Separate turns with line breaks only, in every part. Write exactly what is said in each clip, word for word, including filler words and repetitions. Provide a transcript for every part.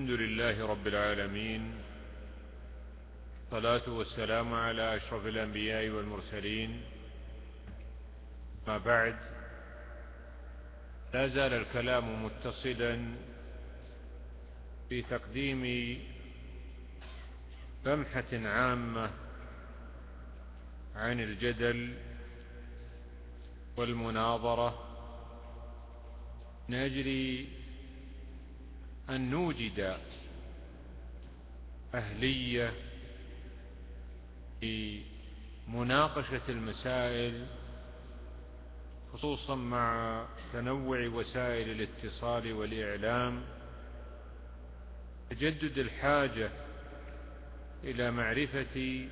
الحمد لله رب العالمين، الصلاة والسلام على أشرف الأنبياء والمرسلين. ما بعد، لا زال الكلام متصلا في تقديم لمحة عامة عن الجدل والمناظرة من أجل أن نوجد أهلية في مناقشة المسائل، خصوصا مع تنوع وسائل الاتصال والإعلام، تجدد الحاجة إلى معرفة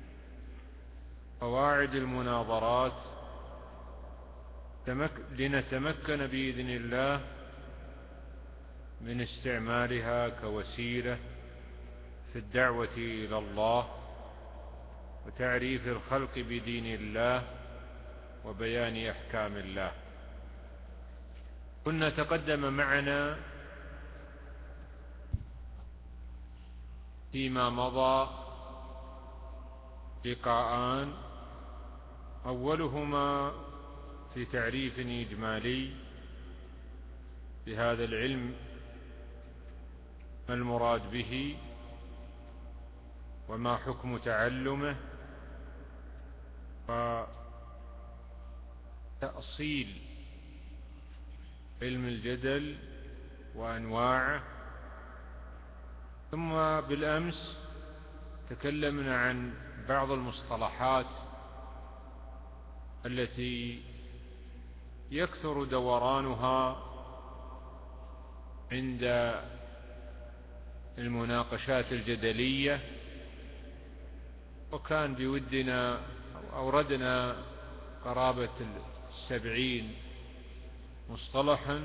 قواعد المناظرات لنتمكن بإذن الله من استعمالها كوسيلة في الدعوة إلى الله وتعريف الخلق بدين الله وبيان أحكام الله. كنا تقدم معنا فيما مضى لقاءان، أولهما في تعريف إجمالي بهذا العلم، ما المراد به وما حكم تعلمه، وتأصيل علم الجدل وأنواعه. ثم بالأمس تكلمنا عن بعض المصطلحات التي يكثر دورانها عند المناقشات الجدلية، وكان بودنا أوردنا قرابة السبعين مصطلحا،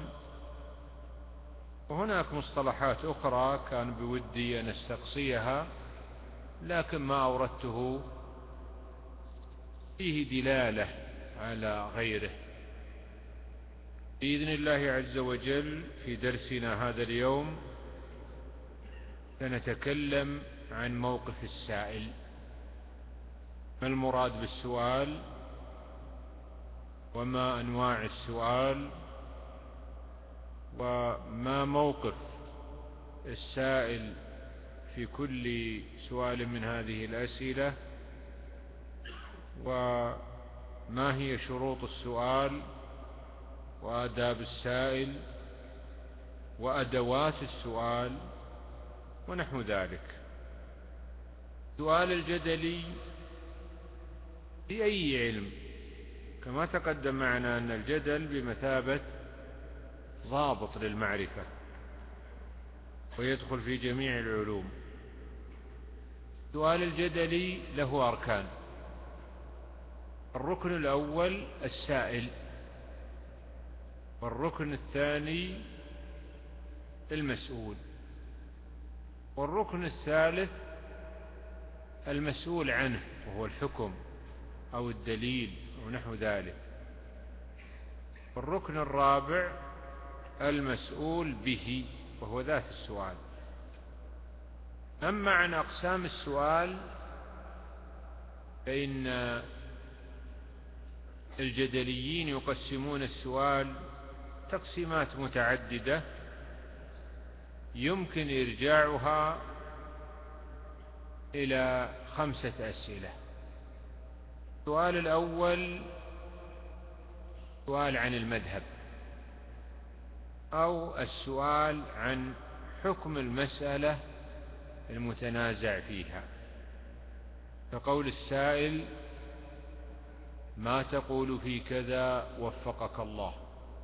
وهناك مصطلحات أخرى كان بودي أن استقصيها، لكن ما أوردته فيه دلالة على غيره. بإذن الله عز وجل في درسنا هذا اليوم سنتكلم عن موقف السائل. ما المراد بالسؤال، وما أنواع السؤال، وما موقف السائل في كل سؤال من هذه الأسئلة، وما هي شروط السؤال وآداب السائل وأدوات السؤال ونحو ذلك. سؤال الجدلي في أي علم، كما تقدم معنا أن الجدل بمثابة ضابط للمعرفة ويدخل في جميع العلوم. سؤال الجدلي له أركان. الركن الأول السائل، والركن الثاني المسؤول، والركن الثالث المسؤول عنه وهو الحكم أو الدليل ونحو ذلك، والركن الرابع المسؤول به وهو ذات السؤال. أما عن أقسام السؤال فإن الجدليين يقسمون السؤال تقسيمات متعددة يمكن إرجاعها إلى خمسة أسئلة. السؤال الأول سؤال عن المذهب، أو السؤال عن حكم المسألة المتنازع فيها، كقول السائل: ما تقول في كذا وفقك الله،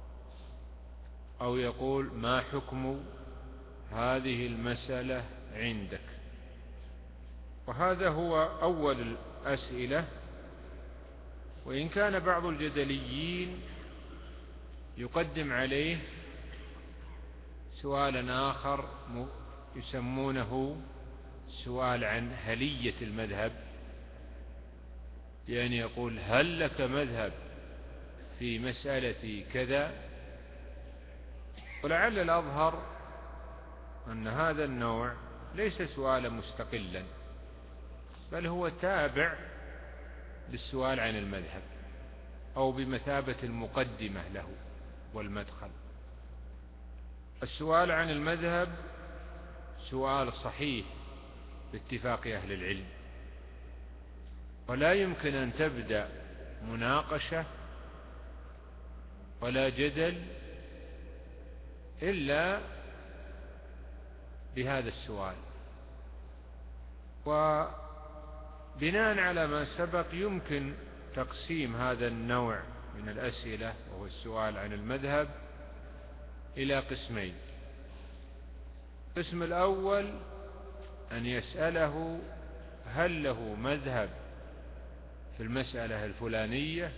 أو يقول: ما حكم هذه المسألة عندك. وهذا هو أول الأسئلة. وإن كان بعض الجدليين يقدم عليه سؤالا آخر يسمونه سؤال عن هلية المذهب، يعني يقول: هل لك مذهب في مسألة كذا؟ ولعل الأظهر أن هذا النوع ليس سؤالا مستقلا، بل هو تابع للسؤال عن المذهب، أو بمثابة المقدمة له والمدخل. السؤال عن المذهب سؤال صحيح باتفاق أهل العلم، ولا يمكن أن تبدأ مناقشة ولا جدل إلا بهذا السؤال. وبناء على ما سبق يمكن تقسيم هذا النوع من الأسئلة، وهو السؤال عن المذهب، إلى قسمين. القسم الأول أن يسأله هل له مذهب في المسألة الفلانية،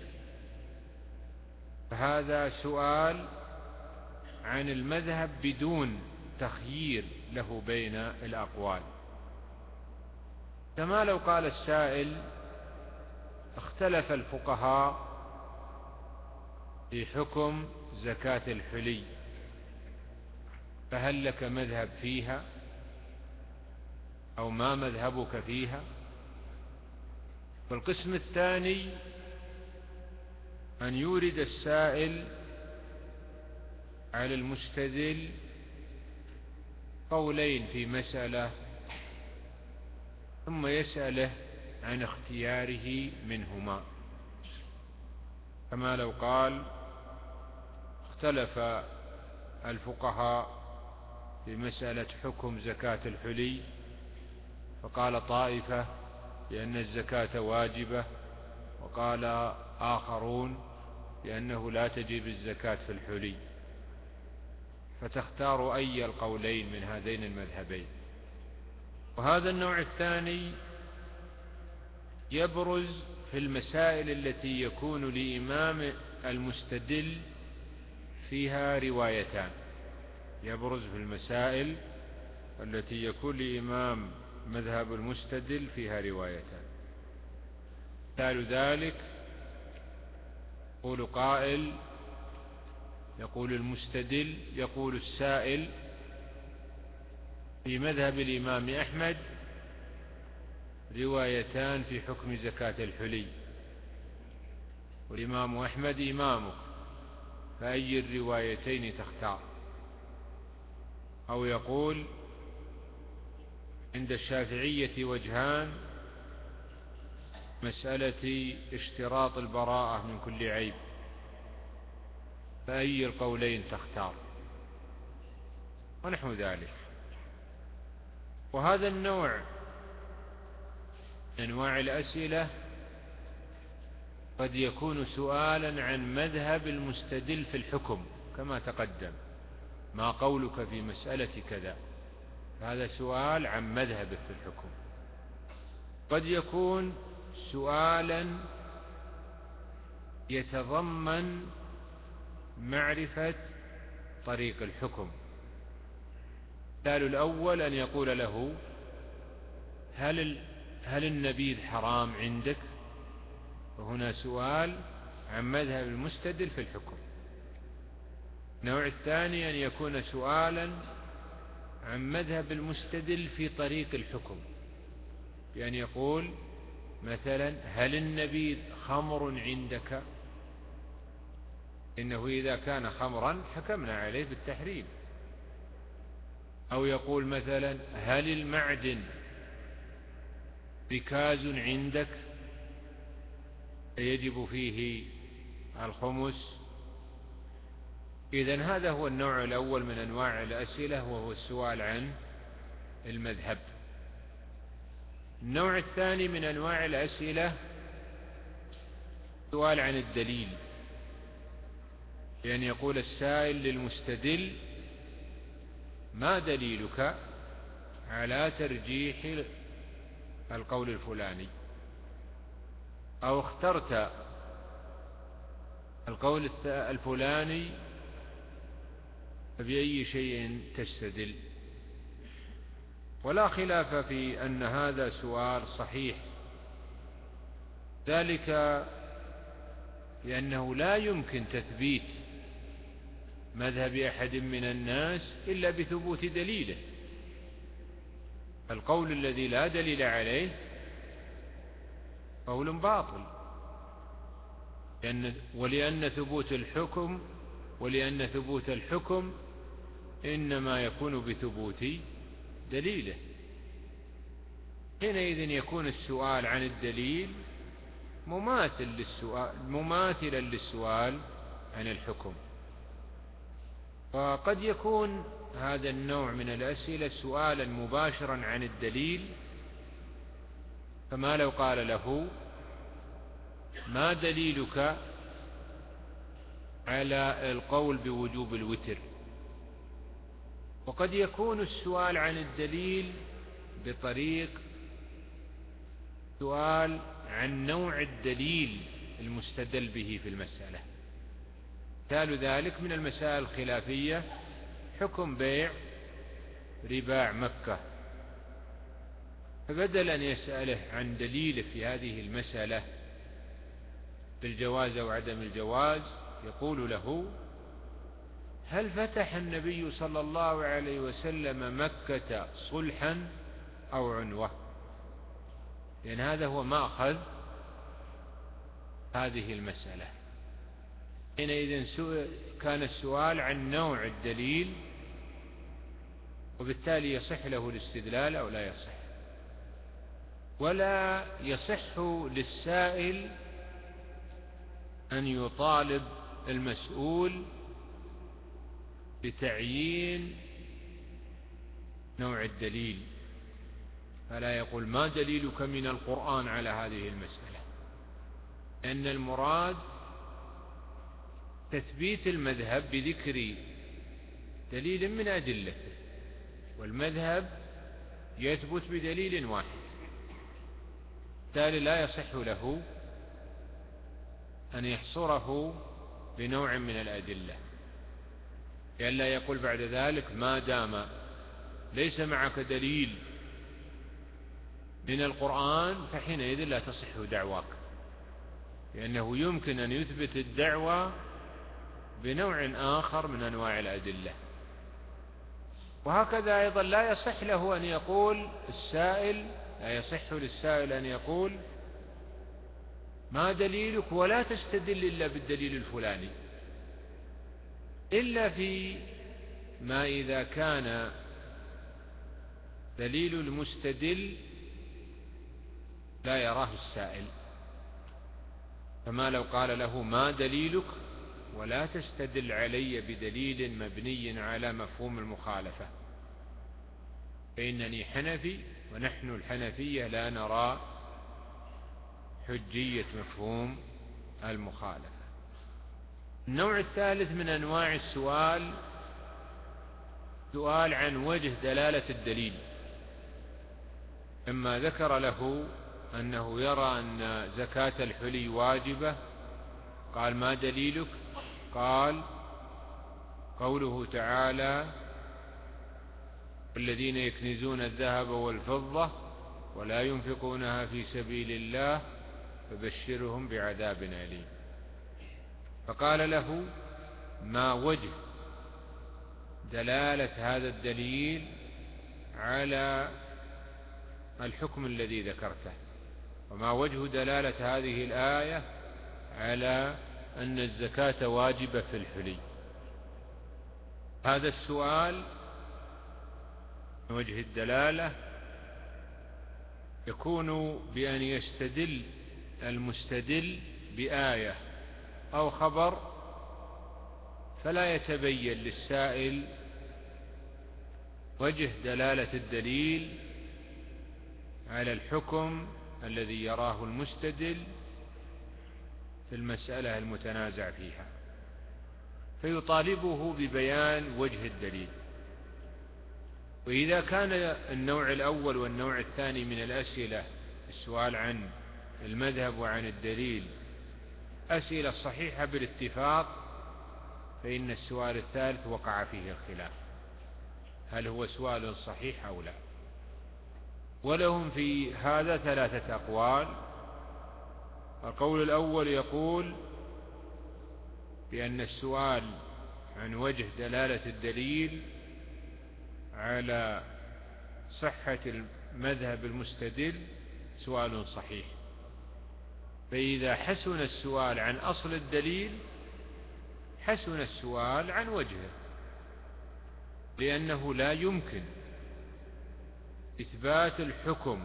فهذا سؤال عن المذهب بدون تخيير له بين الأقوال. كما لو قال السائل اختلف الفقهاء في حكم زكاة الحلي، فهل لك مذهب فيها أو ما مذهبك فيها؟ والقسم الثاني أن يورد السائل على المستدل قولين في مسألة، ثم يسأله عن اختياره منهما. كما لو قال اختلف الفقهاء في مسألة حكم زكاة الحلي، فقال طائفة بأن الزكاة واجبة، وقال آخرون بأنه لا تجب الزكاة في الحلي، فتختار أي القولين من هذين المذهبين. وهذا النوع الثاني يبرز في المسائل التي يكون لإمام المستدل فيها روايتان، يبرز في المسائل التي يكون لإمام مذهب المستدل فيها روايتان. مثال ذلك يقول قائل، يقول المستدل، يقول السائل في مذهب الإمام أحمد روايتان في حكم زكاة الحلي، والإمام أحمد إمامك، فأي الروايتين تختار؟ أو يقول عند الشافعية وجهان مسألة اشتراط البراءة من كل عيب، فأي القولين تختار؟ ونحو ذلك. وهذا النوع أنواع الأسئلة قد يكون سؤالا عن مذهب المستدل في الحكم كما تقدم، ما قولك في مسألة كذا، هذا سؤال عن مذهبه في الحكم. قد يكون سؤالا يتضمن معرفة طريق الحكم. مثال الأول أن يقول له هل هل النبيذ حرام عندك؟ وهنا سؤال عن مذهب المستدل في الحكم. النوع الثاني أن يكون سؤالا عن مذهب المستدل في طريق الحكم، بأن يقول مثلا هل النبيذ خمر عندك؟ إنه إذا كان خمرا حكمنا عليه بالتحريم. أو يقول مثلا هل المعدن ركاز عندك يجب فيه الخمس؟ إذن هذا هو النوع الأول من أنواع الأسئلة، وهو السؤال عن المذهب. النوع الثاني من أنواع الأسئلة سؤال عن الدليل، بأن يقول السائل للمستدل ما دليلك على ترجيح القول الفلاني، أو اخترت القول الفلاني فبأي شيء تستدل؟ ولا خلاف في أن هذا سؤال صحيح، ذلك لأنه لا يمكن تثبيت مذهب أحد من الناس إلا بثبوت دليله. القول الذي لا دليل عليه قول باطل، لأن ولأن ثبوت الحكم ولأن ثبوت الحكم إنما يكون بثبوت دليله. حينئذ يكون السؤال عن الدليل مماثل للسؤال مماثلا للسؤال عن الحكم. فقد يكون هذا النوع من الأسئلة سؤالا مباشرا عن الدليل، كما لو قال له: ما دليلك على القول بوجوب الوتر؟ وقد يكون السؤال عن الدليل بطريق سؤال عن نوع الدليل المستدل به في المسألة. مثال ذلك من المسائل الخلافية حكم بيع رباع مكة، فبدل أن يسأله عن دليله في هذه المسألة بالجواز أو عدم الجواز، يقول له: هل فتح النبي صلى الله عليه وسلم مكة صلحا أو عنوة؟ لأن هذا هو مأخذ هذه المسألة. حينئذ كان السؤال عن نوع الدليل، وبالتالي يصح له الاستدلال أو لا يصح. ولا يصح للسائل أن يطالب المسؤول بتعيين نوع الدليل، فلا يقول: ما دليلك من القرآن على هذه المسألة؟ لأن المراد تثبيت المذهب بذكر دليل من أدلته، والمذهب يثبت بدليل واحد، بالتالي لا يصح له أن يحصره بنوع من الأدلة، لئلا يقول بعد ذلك: ما دام ليس معك دليل من القرآن فحينئذ لا تصح دعواك، لأنه يمكن أن يثبت الدعوة بنوع آخر من أنواع الأدلة. وهكذا أيضا لا يصح له أن يقول السائل لا يصح للسائل أن يقول: ما دليلك؟ ولا تستدل إلا بالدليل الفلاني، إلا في ما إذا كان دليل المستدل لا يراه السائل، فما لو قال له: ما دليلك؟ ولا تستدل علي بدليل مبني على مفهوم المخالفة، فإنني حنفي ونحن الحنفية لا نرى حجية مفهوم المخالفة. النوع الثالث من أنواع السؤال سؤال عن وجه دلالة الدليل. إما ذكر له أنه يرى أن زكاة الحلي واجبة، قال: ما دليلك؟ قال: قوله تعالى: الذين يكنزون الذهب والفضة ولا ينفقونها في سبيل الله فبشرهم بعذاب أليم. فقال له: ما وجه دلالة هذا الدليل على الحكم الذي ذكرته؟ وما وجه دلالة هذه الآية على أن الزكاة واجبة في الحلي؟ هذا السؤال من وجه الدلالة يكون بأن يستدل المستدل بآية أو خبر، فلا يتبين للسائل وجه دلالة الدليل على الحكم الذي يراه المستدل في المسألة المتنازع فيها، فيطالبه ببيان وجه الدليل. وإذا كان النوع الأول والنوع الثاني من الأسئلة السؤال عن المذهب وعن الدليل أسئلة صحيحة بالاتفاق، فإن السؤال الثالث وقع فيه الخلاف، هل هو سؤال صحيح أو لا؟ ولهم في هذا ثلاثة أقوال. القول الأول يقول بأن السؤال عن وجه دلالة الدليل على صحة المذهب المستدل سؤال صحيح. فإذا حسن السؤال عن أصل الدليل حسن السؤال عن وجهه، لأنه لا يمكن إثبات الحكم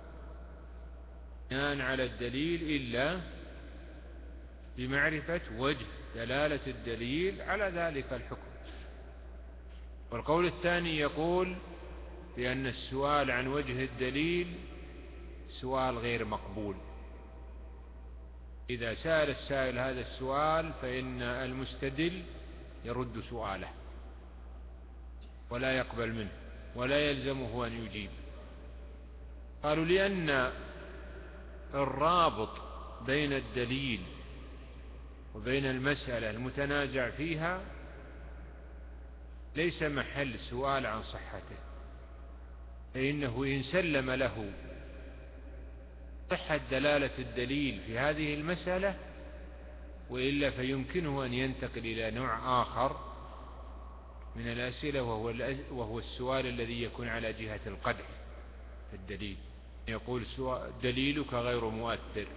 بناء على الدليل إلا بمعرفة وجه دلالة الدليل على ذلك الحكم. والقول الثاني يقول بأن السؤال عن وجه الدليل سؤال غير مقبول. إذا سأل السائل هذا السؤال فإن المستدل يرد سؤاله ولا يقبل منه ولا يلزمه أن يجيب. قالوا لأن الرابط بين الدليل وبين المسألة المتنازع فيها ليس محل سؤال عن صحته، فإنه إن سلم له صحة دلالة الدليل في هذه المسألة وإلا فيمكنه أن ينتقل إلى نوع آخر من الأسئلة، وهو, وهو السؤال الذي يكون على جهة القدح في الدليل. يقول دليلك غير مؤثر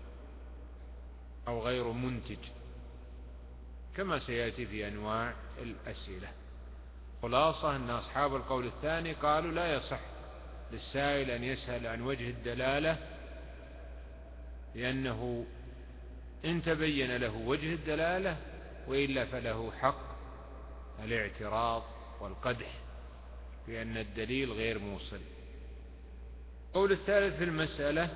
أو غير منتج، كما سيأتي في أنواع الأسئلة. خلاصة أن أصحاب القول الثاني قالوا لا يصح للسائل أن يسأل عن وجه الدلالة، لأنه إن تبين له وجه الدلالة وإلا فله حق الاعتراض والقدح بأن الدليل غير موصل. القول الثالث في المسألة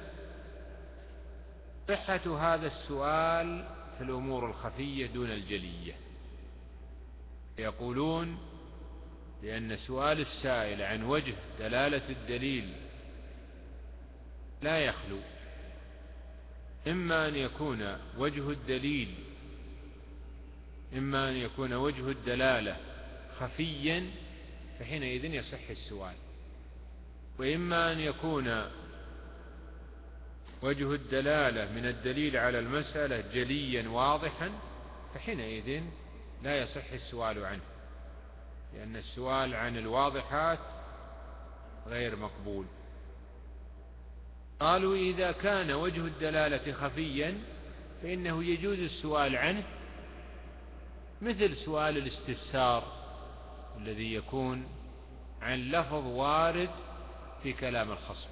صحة هذا السؤال في الأمور الخفية دون الجلية. يقولون لأن سؤال السائل عن وجه دلالة الدليل لا يخلو إما أن يكون وجه الدليل إما أن يكون وجه الدلالة خفيا فحينئذ يصح السؤال، وإما أن يكون وجه الدلالة من الدليل على المسألة جليا واضحا فحينئذ لا يصح السؤال عنه، لأن السؤال عن الواضحات غير مقبول. قالوا إذا كان وجه الدلالة خفيا فإنه يجوز السؤال عنه، مثل سؤال الاستفسار الذي يكون عن لفظ وارد في كلام الخصم.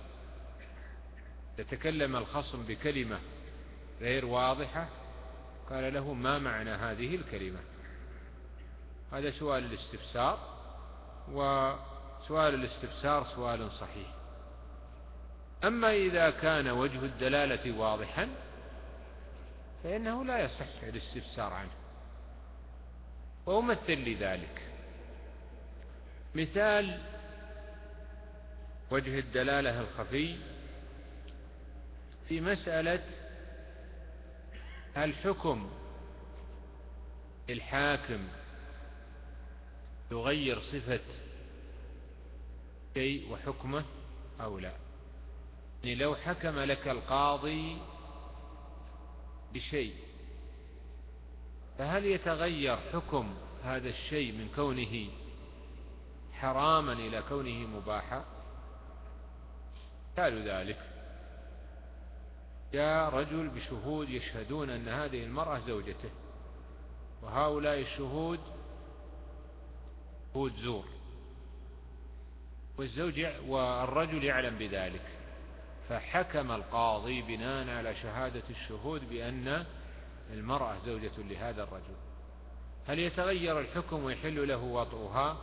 يتكلم الخصم بكلمة غير واضحة قال له ما معنى هذه الكلمة، هذا سؤال الاستفسار، وسؤال الاستفسار سؤال صحيح. أما إذا كان وجه الدلالة واضحا فإنه لا يصح الاستفسار عنه. وأمثل لذلك مثال وجه الدلالة الخفي في مسألة الحكم الحاكم يغير صفة شيء وحكمه أو لا. يعني لو حكم لك القاضي بشيء فهل يتغير حكم هذا الشيء من كونه حراما إلى كونه مباحا؟ قالوا ذلك جاء رجل بشهود يشهدون أن هذه المرأة زوجته، وهؤلاء الشهود شهود زور، والزوج والرجل يعلم بذلك، فحكم القاضي بناء على شهادة الشهود بأن المرأة زوجة لهذا الرجل. هل يتغير الحكم ويحل له وطئها؟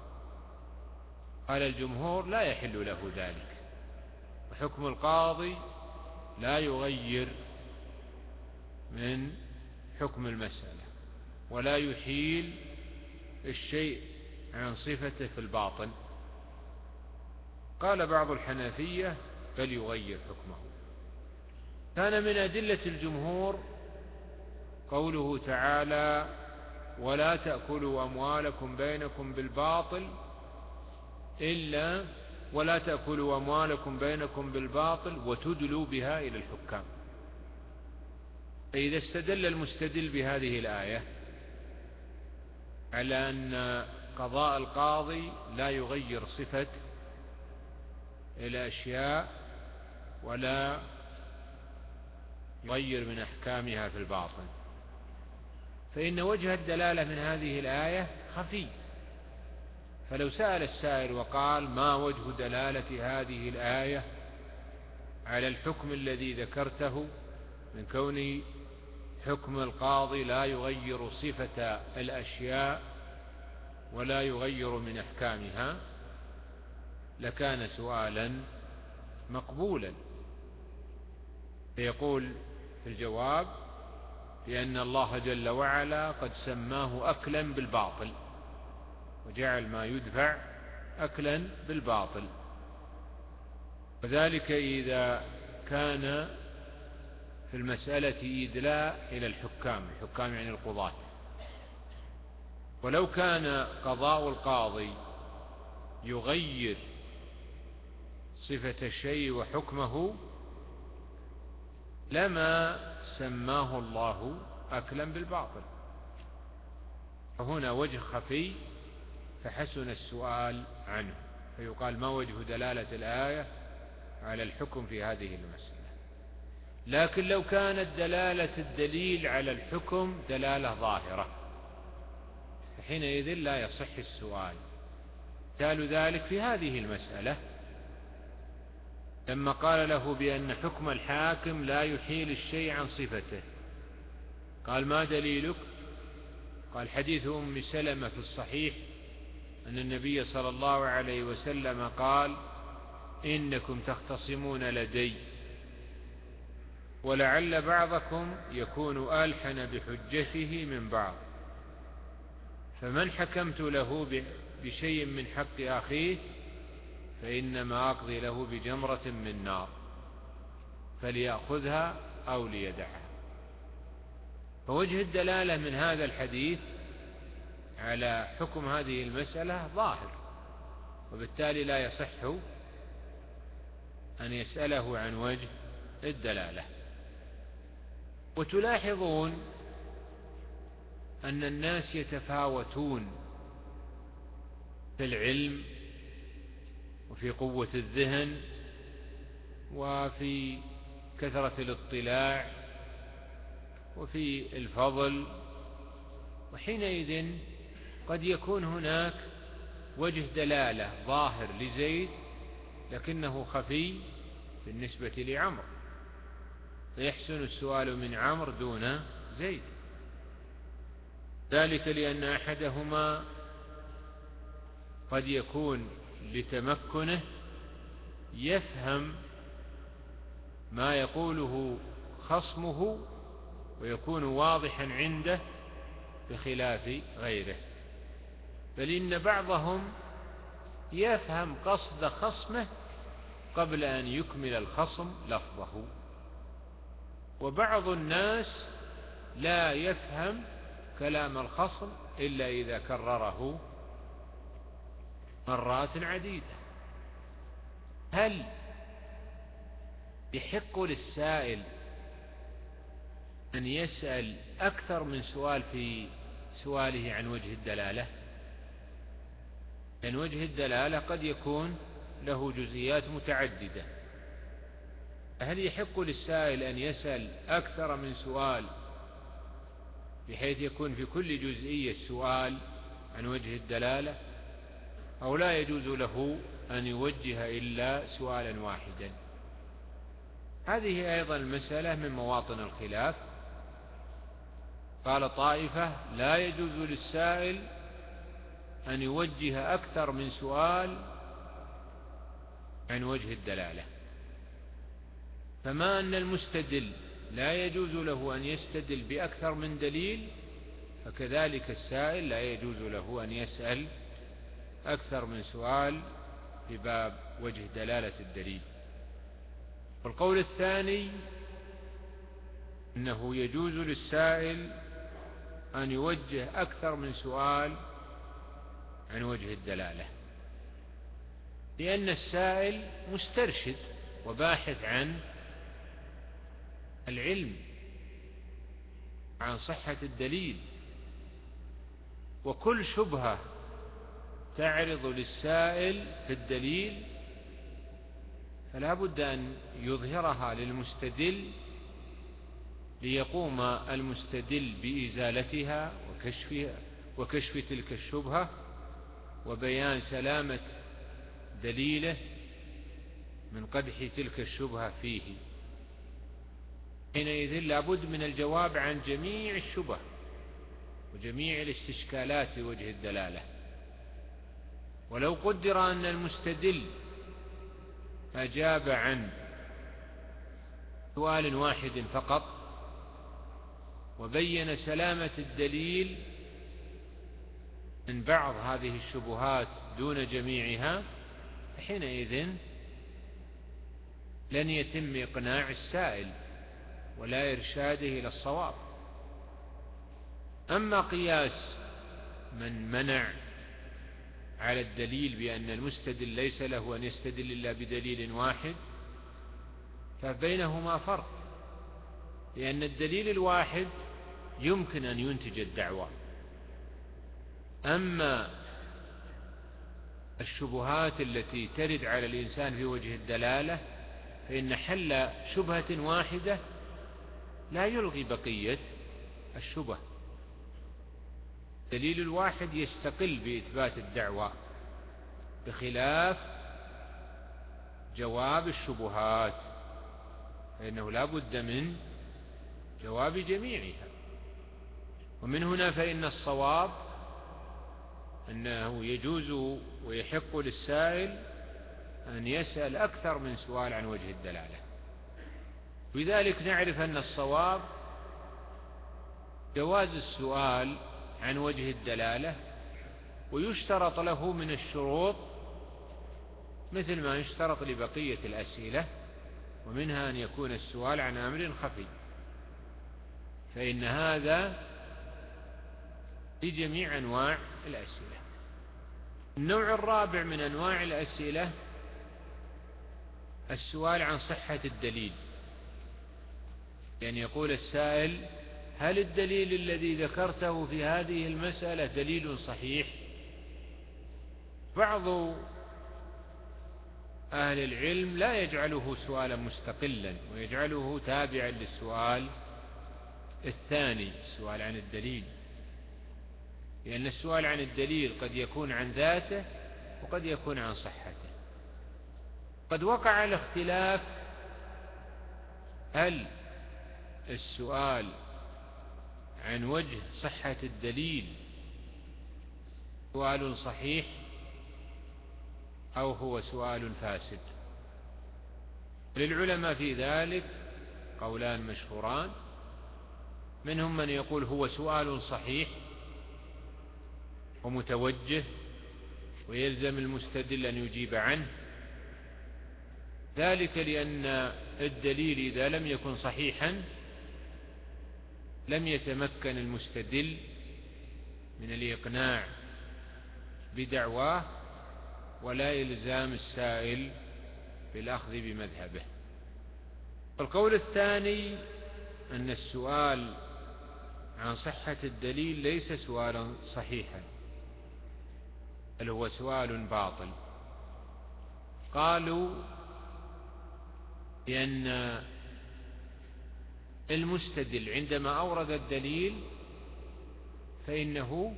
قال الجمهور لا يحل له ذلك، وحكم القاضي لا يغير من حكم المسألة ولا يحيل الشيء عن صفته في الباطن. قال بعض الحنفية بل يغير حكمه. كان من أدلة الجمهور قوله تعالى ولا تأكلوا أموالكم بينكم بالباطل إلا ولا تأكلوا أموالكم بينكم بالباطل وتدلوا بها إلى الحكام. فإذا استدل المستدل بهذه الآية على أن قضاء القاضي لا يغير صفة الأشياء ولا يغير من أحكامها في الباطن، فإن وجه الدلالة من هذه الآية خفي. فلو سأل السائل وقال: ما وجه دلالة هذه الآية على الحكم الذي ذكرته من كون حكم القاضي لا يغير صفة الأشياء ولا يغير من أحكامها، لكان سؤالا مقبولا. فيقول في الجواب بأن الله جل وعلا قد سماه أكلا بالباطل، وجعل ما يدفع أكلا بالباطل، وذلك إذا كان في المسألة إدلاء إلى الحكام، الحكام يعني القضاة. ولو كان قضاء القاضي يغير صفة الشيء وحكمه لما سماه الله أكلا بالباطل. فهنا وجه خفي فحسن السؤال عنه، فيقال: ما وجه دلالة الآية على الحكم في هذه المسألة؟ لكن لو كانت دلالة الدليل على الحكم دلالة ظاهرة فحينئذ لا يصح السؤال. مثال ذلك في هذه المسألة لما قال له بأن حكم الحاكم لا يحيل الشيء عن صفته، قال: ما دليلك؟ قال: حديث أم سلمة في الصحيح أن النبي صلى الله عليه وسلم قال: إنكم تختصمون لدي ولعل بعضكم يكون ألحن بحجته من بعض، فمن حكمت له بشيء من حق أخيه فإنما أقضي له بجمرة من نار فليأخذها أو ليدعها. فوجه الدلالة من هذا الحديث على حكم هذه المسألة ظاهر، وبالتالي لا يصح أن يسأله عن وجه الدلالة. وتلاحظون أن الناس يتفاوتون في العلم وفي قوة الذهن وفي كثرة الاطلاع وفي الفضل، وحينئذ قد يكون هناك وجه دلالة ظاهر لزيد لكنه خفي بالنسبة لعمر، فيحسن السؤال من عمر دون زيد، ذلك لأن أحدهما قد يكون لتمكنه يفهم ما يقوله خصمه ويكون واضحا عنده بخلاف غيره، بل إن بعضهم يفهم قصد خصمه قبل أن يكمل الخصم لفظه، وبعض الناس لا يفهم كلام الخصم إلا إذا كرره مرات عديدة. هل يحق للسائل أن يسأل أكثر من سؤال في سؤاله عن وجه الدلالة؟ لأن وجه الدلالة قد يكون له جزئيات متعددة، هل يحق للسائل أن يسأل أكثر من سؤال بحيث يكون في كل جزئية سؤال عن وجه الدلالة، أو لا يجوز له أن يوجه إلا سؤالا واحدا؟ هذه أيضا المسألة من مواطن الخلاف. قال طائفة: لا يجوز للسائل أن يوجه أكثر من سؤال عن وجه الدلالة، فما أن المستدل لا يجوز له أن يستدل بأكثر من دليل، فكذلك السائل لا يجوز له أن يسأل أكثر من سؤال في باب وجه دلالة الدليل. والقول الثاني أنه يجوز للسائل أن يوجه أكثر من سؤال عن وجه الدلالة، لأن السائل مسترشد وباحث عن العلم عن صحة الدليل، وكل شبهة تعرض للسائل في الدليل فلا بد أن يظهرها للمستدل ليقوم المستدل بإزالتها وكشفها وكشف تلك الشبهة وبيان سلامة دليله من قدح تلك الشبهة فيه. حينئذ لا بد من الجواب عن جميع الشبه وجميع الاستشكالات في وجه الدلالة. ولو قدر أن المستدل أجاب عن سؤال واحد فقط وبين سلامة الدليل من بعض هذه الشبهات دون جميعها، حينئذ لن يتم إقناع السائل ولا إرشاده إلى الصواب. أما قياس من منع على الدليل بأن المستدل ليس له أن يستدل إلا بدليل واحد، فبينهما فرق، لأن الدليل الواحد يمكن أن ينتج الدعوة. أما الشبهات التي ترد على الإنسان في وجه الدلالة فإن حل شبهة واحدة لا يلغي بقية الشبه. الدليل الواحد يستقل بإثبات الدعوة بخلاف جواب الشبهات، فإنه لا بد من جواب جميعها. ومن هنا فإن الصواب أنه يجوز ويحق للسائل أن يسأل أكثر من سؤال عن وجه الدلالة. بذلك نعرف أن الصواب جواز السؤال عن وجه الدلالة، ويشترط له من الشروط مثل ما يشترط لبقية الأسئلة، ومنها أن يكون السؤال عن أمر خفي، فإن هذا لجميع أنواع الأسئلة. النوع الرابع من أنواع الأسئلة السؤال عن صحة الدليل، يعني يقول السائل: هل الدليل الذي ذكرته في هذه المسألة دليل صحيح؟ بعض أهل العلم لا يجعله سؤالا مستقلا ويجعله تابعا للسؤال الثاني، السؤال عن الدليل، لأن السؤال عن الدليل قد يكون عن ذاته وقد يكون عن صحته. قد وقع الاختلاف هل السؤال عن وجه صحة الدليل سؤال صحيح أو هو سؤال فاسد. للعلماء في ذلك قولان مشهوران، منهم من يقول هو سؤال صحيح ومتوجه ويلزم المستدل أن يجيب عنه، ذلك لأن الدليل إذا لم يكن صحيحا لم يتمكن المستدل من الإقناع بدعواه ولا إلزام السائل بالأخذ بمذهبه. القول الثاني أن السؤال عن صحة الدليل ليس سؤالا صحيحا، بل هو سؤال باطل. قالوا لأن المستدل عندما أورد الدليل فإنه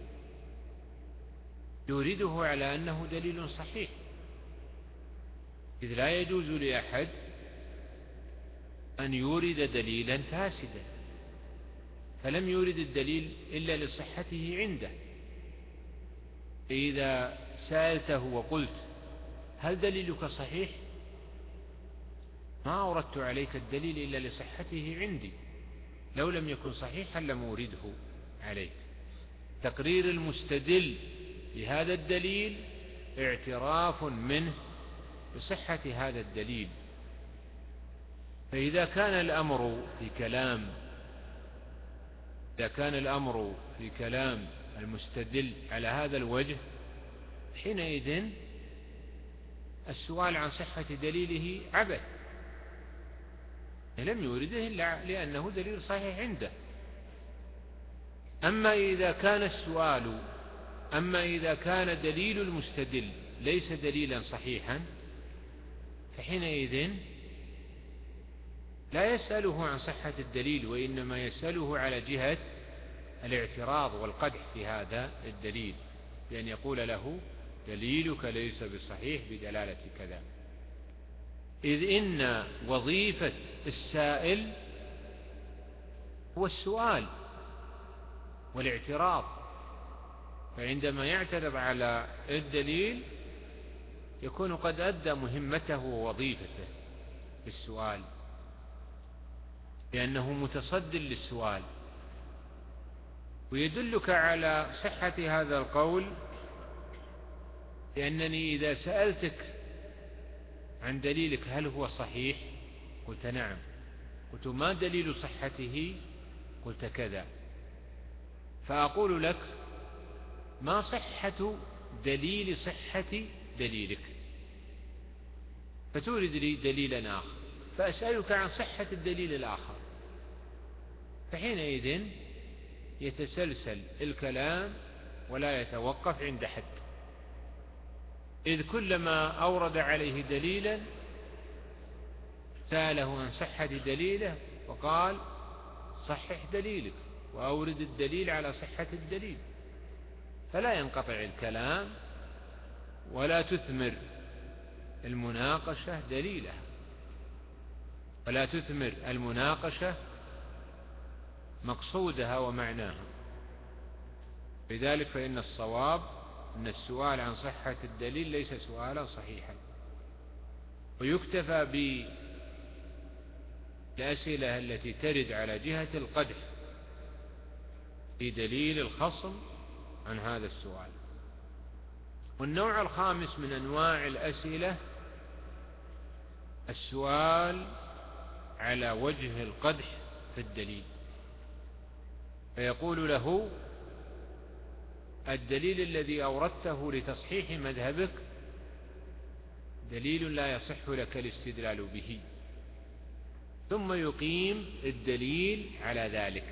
يورده على أنه دليل صحيح، إذ لا يجوز لأحد أن يورد دليلا فاسدا، فلم يورد الدليل إلا لصحته عنده. إذا سألته وقلت: هل دليلك صحيح؟ ما أوردت عليك الدليل إلا لصحته عندي، لو لم يكن صحيحا لم أورده عليك. تقرير المستدل بهذا الدليل اعتراف منه بصحة هذا الدليل. فإذا كان الأمر في كلام إذا كان الأمر في كلام المستدل على هذا الوجه، حينئذ السؤال عن صحة دليله عبث، لم يورده إلا لأنه دليل صحيح عنده. أما إذا كان السؤال أما إذا كان دليل المستدل ليس دليلا صحيحا، فحينئذ لا يسأله عن صحة الدليل، وإنما يسأله على جهة الاعتراض والقدح في هذا الدليل، بأن يقول له دليلك ليس بصحيح بدلالة كذا، إذ إن وظيفة السائل هو السؤال والاعتراض، فعندما يعترض على الدليل يكون قد أدى مهمته ووظيفته بالسؤال، لأنه متصد للسؤال. ويدلك على صحة هذا القول لأنني إذا سألتك عن دليلك هل هو صحيح قلت نعم، قلت ما دليل صحته قلت كذا، فأقول لك ما صحة دليل صحة دليلك، فتورد لي دليلا آخر، فأسألك عن صحة الدليل الآخر، فحينئذ يتسلسل الكلام ولا يتوقف عند حد، إذ كلما أورد عليه دليلا سأله عن صحة دليله وقال صحح دليلك، وأورد الدليل على صحة الدليل، فلا ينقطع الكلام ولا تثمر المناقشة دليلها، ولا تثمر المناقشة مقصودها ومعناها. لذلك فإن الصواب أن السؤال عن صحة الدليل ليس سؤالا صحيحا، ويكتفى بالأسئلة التي ترد على جهة القدح في دليل الخصم عن هذا السؤال. والنوع الخامس من أنواع الأسئلة السؤال على وجه القدح في الدليل، فيقول له الدليل الذي أوردته لتصحيح مذهبك دليل لا يصح لك الاستدلال به، ثم يقيم الدليل على ذلك.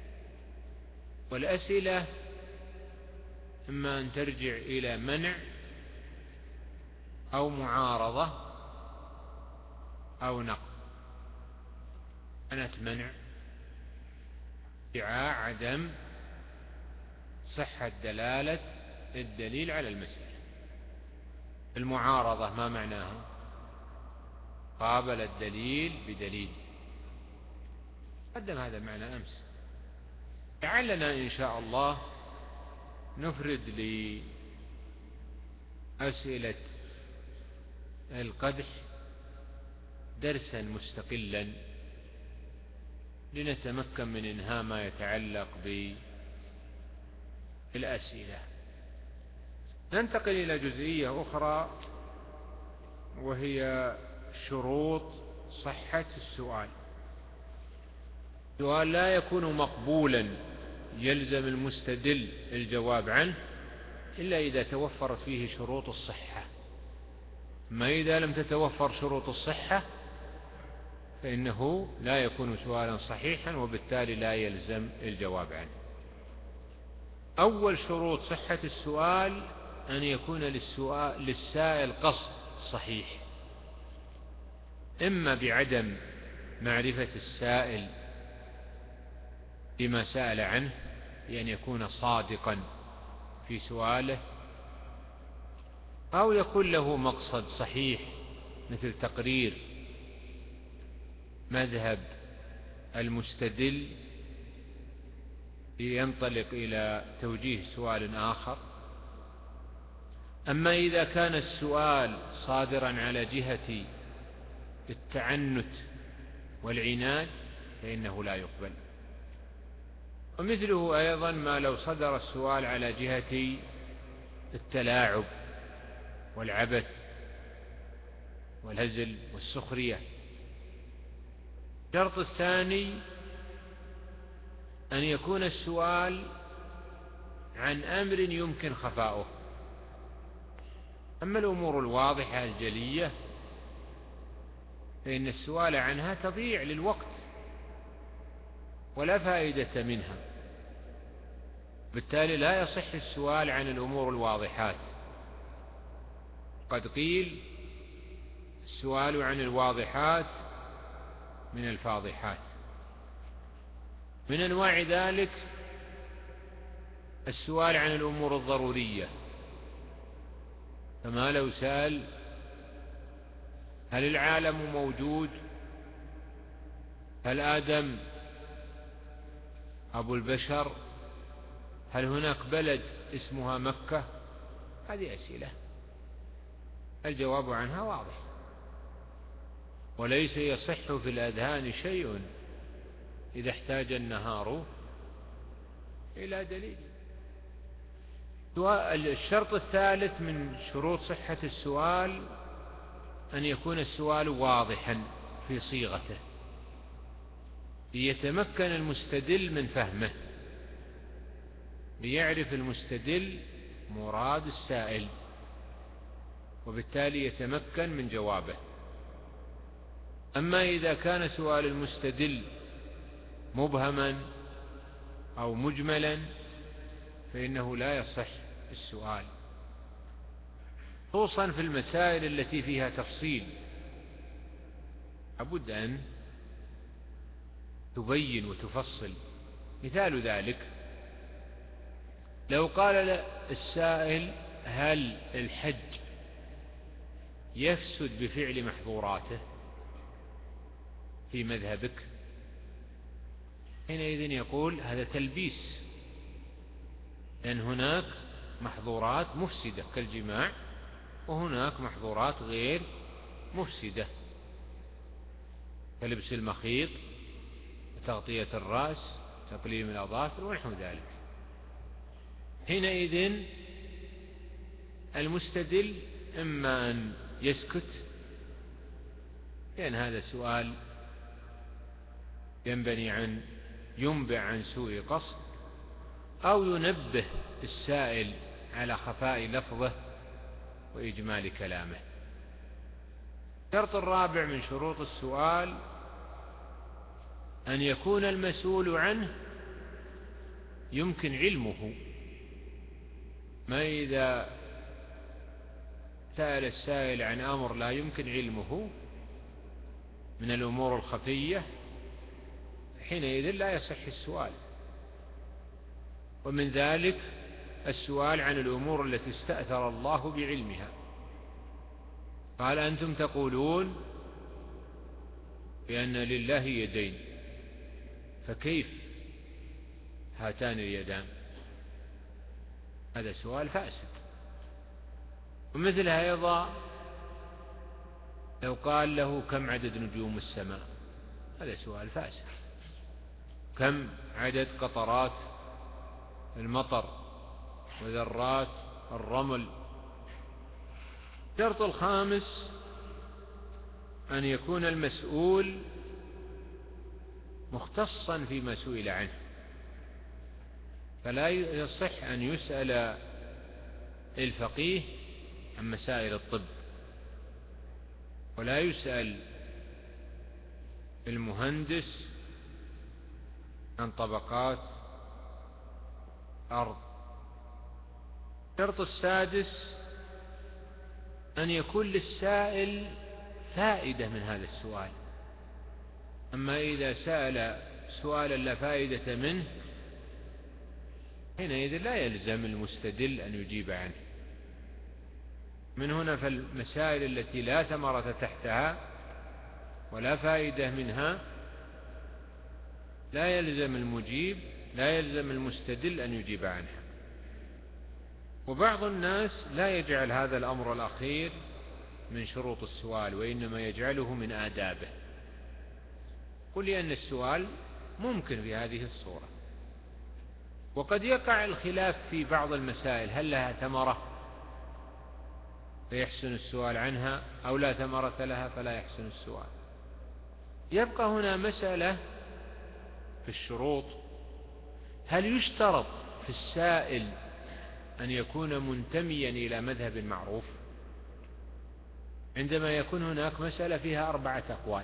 والأسئلة إما أن ترجع إلى منع أو معارضة أو نقض. كانت منع ادعاء عدم صحة دلالة الدليل على المسألة. المعارضة ما معناها؟ قابل الدليل بدليل، قدم هذا المعنى أمس. لعلنا إن شاء الله نفرد لأسئلة القدح درسا مستقلا لنتمكن من إنهاء ما يتعلق بالأسئلة. ننتقل إلى جزئية أخرى وهي شروط صحة السؤال. السؤال لا يكون مقبولا يلزم المستدل الجواب عنه إلا إذا توفرت فيه شروط الصحة، ما إذا لم تتوفر شروط الصحة فإنه لا يكون سؤالا صحيحا وبالتالي لا يلزم الجواب عنه. أول شروط صحة السؤال أن يكون للسؤال للسائل قصد صحيح، إما بعدم معرفة السائل بما سأل عنه بأن يكون صادقا في سؤاله، أو يكون له مقصد صحيح مثل تقرير مذهب المستدل ينطلق إلى توجيه سؤال آخر. أما إذا كان السؤال صادرا على جهة التعنت والعناد فإنه لا يقبل. ومثله أيضا ما لو صدر السؤال على جهة التلاعب والعبث والهزل والسخرية. الشرط الثاني أن يكون السؤال عن أمر يمكن خفاؤه. أما الأمور الواضحة الجلية فإن السؤال عنها تضيع للوقت ولا فائدة منها، بالتالي لا يصح السؤال عن الأمور الواضحات. قد قيل السؤال عن الواضحات من الفاضحات. من أنواع ذلك السؤال عن الأمور الضرورية، كما لو سأل: هل العالم موجود؟ هل آدم أبو البشر؟ هل هناك بلد اسمها مكة؟ هذه أسئلة الجواب عنها واضح، وليس يصح في الأذهان شيء إذا احتاج النهار إلى دليل. الشرط الثالث من شروط صحة السؤال أن يكون السؤال واضحا في صيغته ليتمكن المستدل من فهمه، ليعرف المستدل مراد السائل، وبالتالي يتمكن من جوابه. أما إذا كان سؤال المستدل مبهما أو مجملا فإنه لا يصح السؤال، خصوصا في المسائل التي فيها تفصيل، لابد أن تبين وتفصل. مثال ذلك لو قال السائل: هل الحج يفسد بفعل محظوراته في مذهبك؟ حينئذ يقول هذا تلبيس، لأن هناك محظورات مفسدة كالجماع، وهناك محظورات غير مفسدة كلبس المخيط، تغطية الرأس، تقليم الأظافر ونحو ذلك. حينئذ المستدل إما أن يسكت، لأن هذا سؤال ينبني عن ينبع عن سوء قصد، أو ينبه السائل على خفاء لفظه وإجمال كلامه. الشرط الرابع من شروط السؤال أن يكون المسؤول عنه يمكن علمه. ما إذا سأل السائل عن أمر لا يمكن علمه من الأمور الخفية، حينئذ لا يصح السؤال. ومن ذلك السؤال عن الأمور التي استأثر الله بعلمها. قال: أنتم تقولون بأن لله يدين، فكيف هاتان اليدان؟ هذا سؤال فاسد. ومثلها أيضا لو قال له: كم عدد نجوم السماء؟ هذا سؤال فاسد. كم عدد قطرات المطر وذرات الرمل؟ الشرط الخامس أن يكون المسؤول مختصا فيما سئل عنه، فلا يصح أن يسأل الفقيه عن مسائل الطب، ولا يسأل المهندس عن طبقات أرض. الشرط السادس أن يكون للسائل فائدة من هذا السؤال. أما إذا سأل سؤالا لا فائدة منه حينئذ لا يلزم المستدل أن يجيب عنه. من هنا فالمسائل التي لا ثمرة تحتها ولا فائدة منها لا يلزم المجيب لا يلزم المستدل أن يجيب عنها. وبعض الناس لا يجعل هذا الأمر الأخير من شروط السؤال، وإنما يجعله من آدابه. قل لأن السؤال ممكن في هذه الصورة. وقد يقع الخلاف في بعض المسائل: هل لها ثمرة فيحسن السؤال عنها، أو لا ثمرة لها فلا يحسن السؤال. يبقى هنا مسألة في الشروط: هل يشترط في السائل أن يكون منتميا إلى مذهب معروف؟ عندما يكون هناك مسألة فيها أربعة أقوال،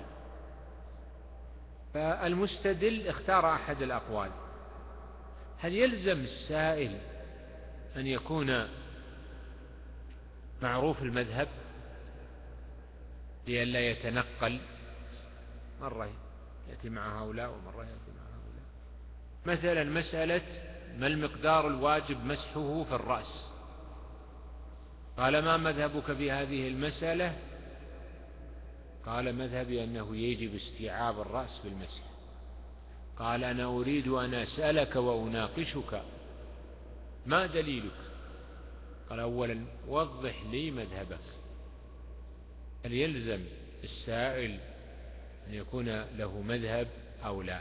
فالمستدل اختار أحد الأقوال، هل يلزم السائل أن يكون معروف المذهب لئلا يتنقل، مرة يأتي مع هؤلاء ومرة يأتي مع هؤلاء. مثلا مسألة ما المقدار الواجب مسحه في الرأس، قال ما مذهبك في هذه المسألة؟ قال مذهبي أنه يجب استيعاب الرأس بالمسح. قال أنا أريد أن أسألك وأناقشك ما دليلك؟ قال أولا وضح لي مذهبك، هل يلزم السائل أن يكون له مذهب أو لا؟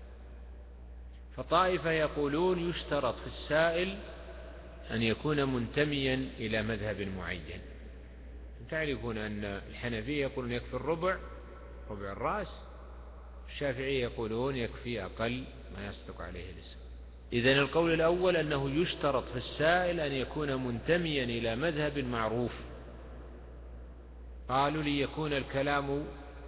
فطائفة يقولون يشترط في السائل أن يكون منتميا إلى مذهب معين. تعرفون أن الحنفية يقولون يكفي الربع، ربع الرأس، الشافعية يقولون يكفي أقل ما يصدق عليه الاسم. إذن القول الأول أنه يشترط في السائل أن يكون منتميا إلى مذهب معروف. قالوا ليكون الكلام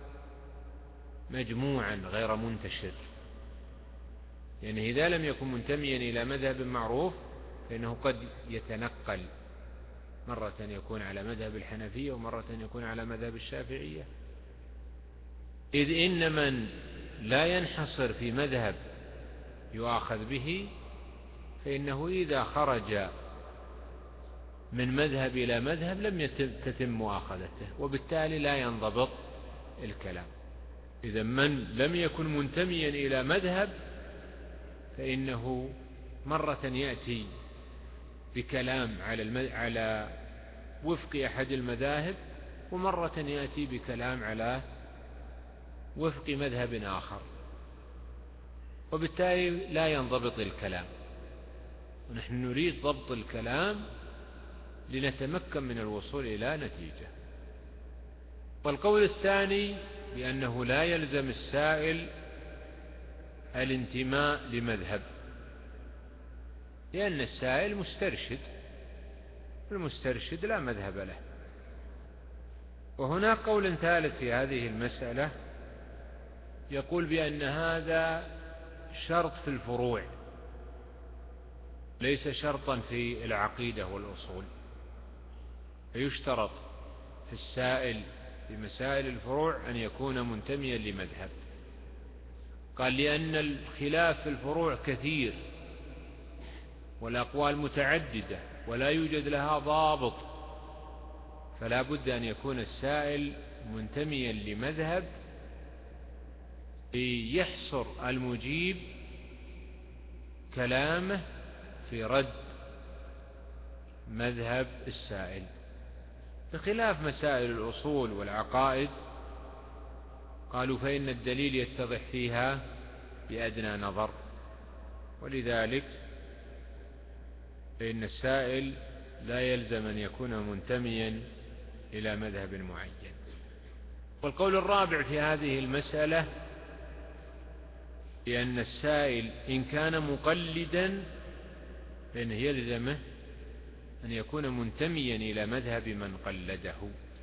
مجموعا غير منتشر، يعني إذا لم يكن منتميا إلى مذهب معروف فإنه قد يتنقل، مرة يكون على مذهب الحنفية ومرة يكون على مذهب الشافعية. إذ إن من لا ينحصر في مذهب يؤاخذ به فإنه إذا خرج من مذهب إلى مذهب لم تتم مؤاخذته، وبالتالي لا ينضبط الكلام. إذا من لم يكن منتميا إلى مذهب فإنه مرة يأتي بكلام على المد... على وفق أحد المذاهب، ومرة يأتي بكلام على وفق مذهب آخر، وبالتالي لا ينضبط الكلام. ونحن نريد ضبط الكلام لنتمكن من الوصول إلى نتيجة. والقول الثاني بأنه لا يلزم السائل الانتماء لمذهب، لأن السائل مسترشد، المسترشد لا مذهب له. وهناك قول ثالث في هذه المسألة يقول بأن هذا شرط في الفروع ليس شرطا في العقيدة والأصول، فيشترط في السائل في مسائل الفروع أن يكون منتميا لمذهب. قال لأن الخلاف في الفروع كثير والأقوال متعددة ولا يوجد لها ضابط، فلا بد أن يكون السائل منتميا لمذهب ليحصر المجيب كلامه في رد مذهب السائل، بخلاف مسائل الأصول والعقائد قالوا فإن الدليل يتضح فيها بأدنى نظر، ولذلك فإن السائل لا يلزم أن يكون منتميا إلى مذهب معين. والقول الرابع في هذه المسألة بأن السائل إن كان مقلدا فإنه يلزمه أن يكون منتميا إلى مذهب من قلده.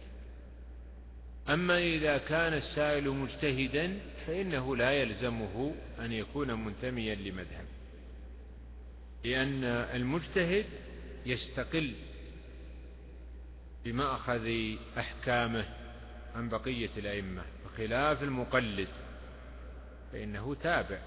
أما إذا كان السائل مجتهدا فإنه لا يلزمه أن يكون منتميا لمذهب، لأن المجتهد يستقل بمأخذ أحكامه عن بقية الأئمة، بخلاف المقلد فإنه تابع.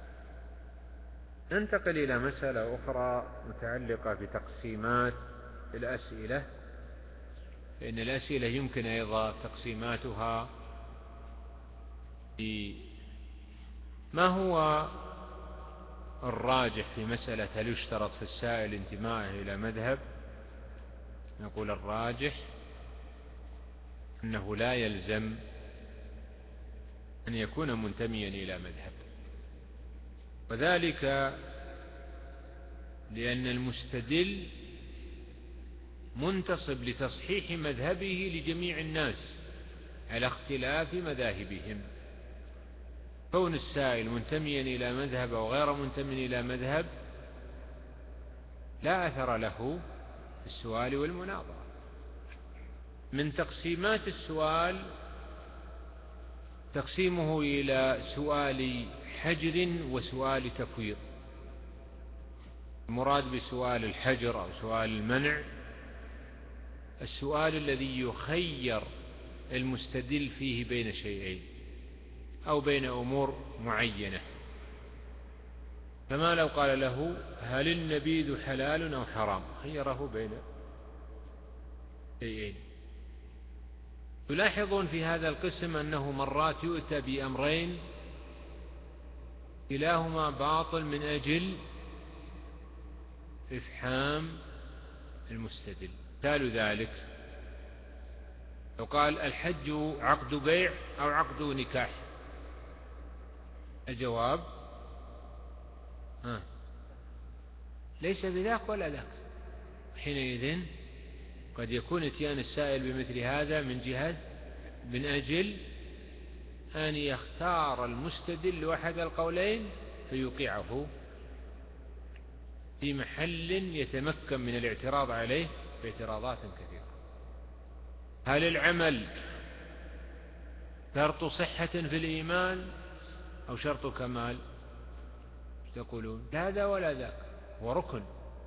ننتقل إلى مسألة أخرى متعلقة بتقسيمات الأسئلة، فإن الأسئلة يمكن أيضا تقسيماتها ما هو الراجح في مسألة هل يشترط في السائل انتمائه إلى مذهب. نقول الراجح أنه لا يلزم أن يكون منتميا إلى مذهب، وذلك لأن المستدل منتصب لتصحيح مذهبه لجميع الناس على اختلاف مذاهبهم. كون السائل منتميا إلى مذهب أو غير منتمي إلى مذهب لا أثر له في السؤال والمناظرة. من تقسيمات السؤال تقسيمه إلى سؤال حجر وسؤال تفويض. المراد بسؤال الحجر أو سؤال المنع السؤال الذي يخير المستدل فيه بين شيئين أو بين أمور معينة. فما لو قال له هل النبيذ حلال أو حرام، خيره بين شيئين. تلاحظون في هذا القسم أنه مرات يؤتى بأمرين كلاهما باطل من أجل إفحام المستدل. مثال ذلك لو قال الحج عقد بيع أو عقد نكاح، الجواب ها ليس بذاك ولا ذاك. حينئذ قد يكون اتيان السائل بمثل هذا من جهة من أجل أن يختار المستدل أحد القولين فيوقعه في محل يتمكن من الاعتراض عليه باعتراضات كثيرة. هل العمل شرط صحة في الإيمان أو شرط كمال؟ تقولون لا هذا ولا ذاك، هو ركن،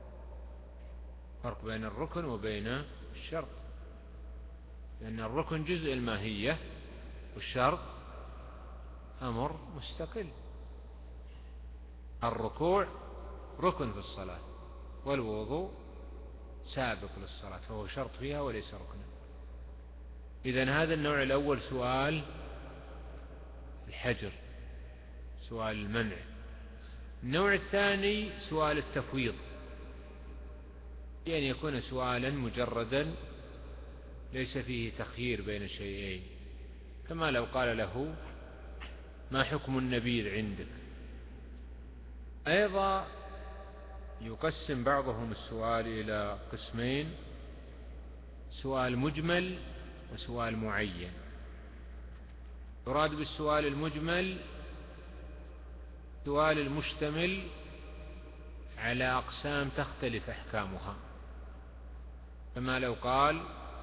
فرق بين الركن وبين الشرط، لأن الركن جزء الماهية والشرط أمر مستقل. الركوع ركن في الصلاة والوضوء سابق للصلاة، فهو شرط فيها وليس ركنا. إذن هذا النوع الأول سؤال الحجر، سؤال المنع. النوع الثاني سؤال التفويض، يعني يكون سؤالا مجردا ليس فيه تخيير بين شيئين، كما لو قال له ما حكم النبيذ عندك. أيضا يقسم بعضهم السؤال إلى قسمين، سؤال مجمل وسؤال معين. يراد بالسؤال المجمل سؤال المشتمل على أقسام تختلف أحكامها، كما لو قال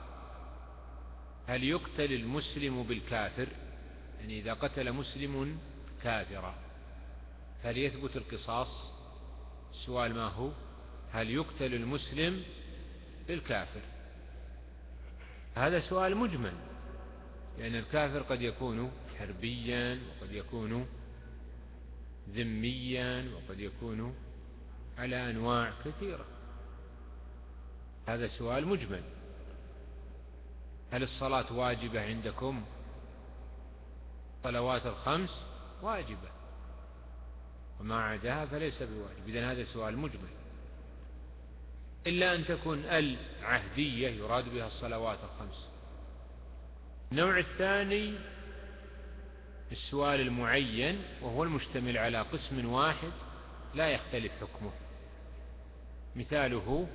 هل يقتل المسلم بالكافر، يعني إذا قتل مسلم كافرا هل يثبت القصاص؟ السؤال ما هو؟ هل يقتل المسلم بالكافر؟ هذا سؤال مجمل، لأن الكافر قد يكون حربيا وقد يكون ذميا وقد يكون على أنواع كثيرة. هذا سؤال مجمل. هل الصلاة واجبة عندكم؟ صلوات الخمس واجبة وما عداها فليس بواجب. إذن هذا سؤال مجمل، إلا أن تكون العهدية يراد بها الصلوات الخمس. النوع الثاني السؤال المعين، وهو المشتمل على قسم واحد لا يختلف حكمه. مثاله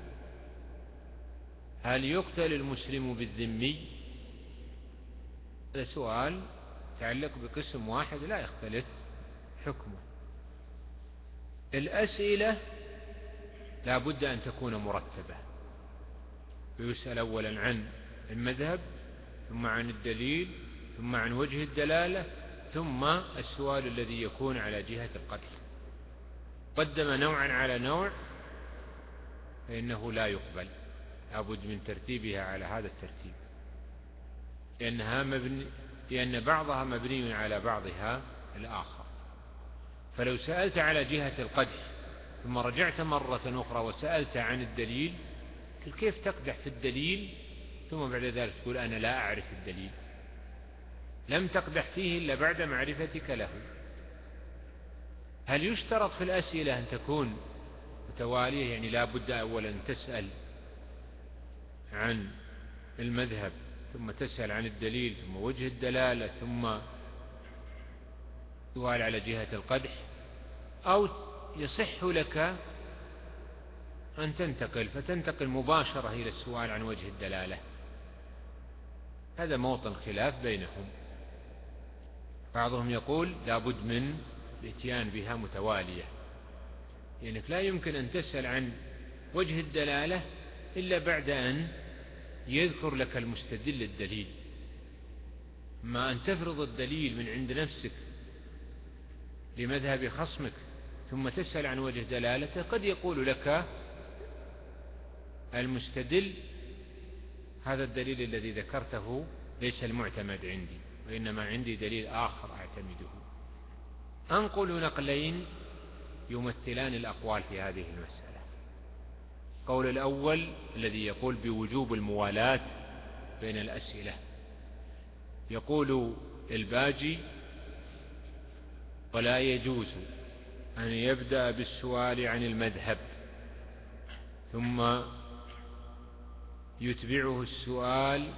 هل يقتل المسلم بالذمي؟ هذا سؤال يتعلق بقسم واحد لا يختلف حكمه. الأسئلة لا بد أن تكون مرتبة، يسأل أولا عن المذهب، ثم عن الدليل، ثم عن وجه الدلالة، ثم السؤال الذي يكون على جهة القدح. قدم نوعا على نوع فإنه لا يقبل، لا بد من ترتيبها على هذا الترتيب، لأنها مبني لأن بعضها مبني على بعضها الآخر. فلو سألت على جهة القدح ثم رجعت مرة أخرى وسألت عن الدليل، كيف تقدح في الدليل ثم بعد ذلك تقول أنا لا أعرف الدليل؟ لم تقدح فيه إلا بعد معرفتك له. هل يشترط في الأسئلة أن تكون متوالية؟ يعني لا بد أولا تسأل عن المذهب، ثم تسأل عن الدليل، ثم وجه الدلالة، ثم سؤال على جهة القدح؟ أو يصح لك أن تنتقل فتنتقل مباشرة إلى السؤال عن وجه الدلالة؟ هذا موطن خلاف بينهم. بعضهم يقول لا بد من الاتيان بها متوالية، يعني لا يمكن أن تسأل عن وجه الدلالة إلا بعد أن يذكر لك المستدل الدليل. ما أن تفرض الدليل من عند نفسك لمذهب خصمك ثم تسأل عن وجه دلالته، قد يقول لك المستدل هذا الدليل الذي ذكرته ليس المعتمد عندي، وإنما عندي دليل آخر أعتمده. أنقل نقلين يمثلان الأقوال في هذه المسألة. قول الأول الذي يقول بوجوب الموالاة بين الأسئلة، يقول الباجي: ولا يجوز أن يبدأ بالسؤال عن المذهب ثم يتبعه السؤال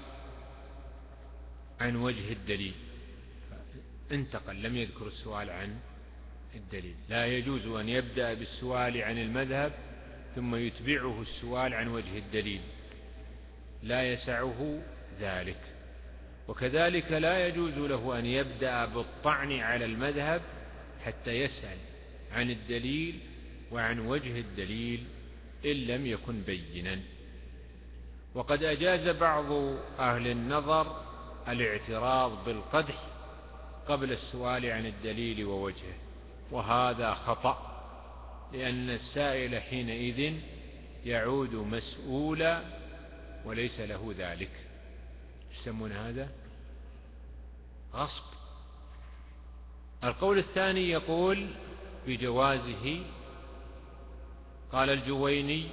عن وجه الدليل. انتقل، لم يذكر السؤال عن الدليل. لا يجوز أن يبدأ بالسؤال عن المذهب ثم يتبعه السؤال عن وجه الدليل، لا يسعه ذلك. وكذلك لا يجوز له أن يبدأ بالطعن على المذهب حتى يسأل عن الدليل وعن وجه الدليل إن لم يكن بينا. وقد أجاز بعض أهل النظر الاعتراض بالقدح قبل السؤال عن الدليل ووجهه، وهذا خطأ، لأن السائل حينئذ يعود مسؤولا وليس له ذلك. يسمون هذا غصب. القول الثاني يقول بجوازه. قال الجويني: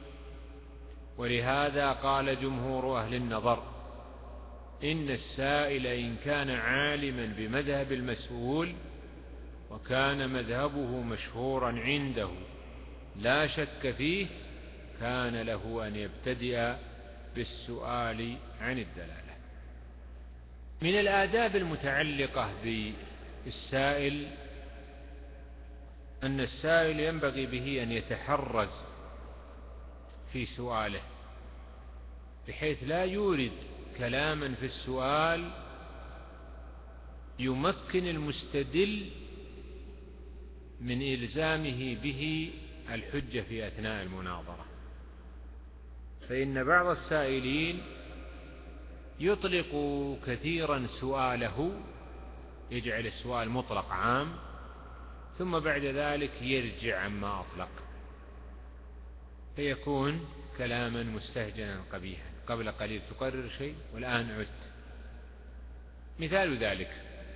ولهذا قال جمهور أهل النظر إن السائل إن كان عالما بمذهب المسؤول وكان مذهبه مشهورا عنده لا شك فيه، كان له أن يبتدئ بالسؤال عن الدلالة. من الآداب المتعلقة بالسائل أن السائل ينبغي به أن يتحرز في سؤاله، بحيث لا يورد كلاما في السؤال يمكن المستدل من إلزامه به الحجة في أثناء المناظرة. فإن بعض السائلين يطلق كثيرا سؤاله، يجعل السؤال مطلق عام، ثم بعد ذلك يرجع عما أطلق، فيكون كلاما مستهجنا قبيحا. قبل قليل تقرر شيء والآن عدت. مثال ذلك: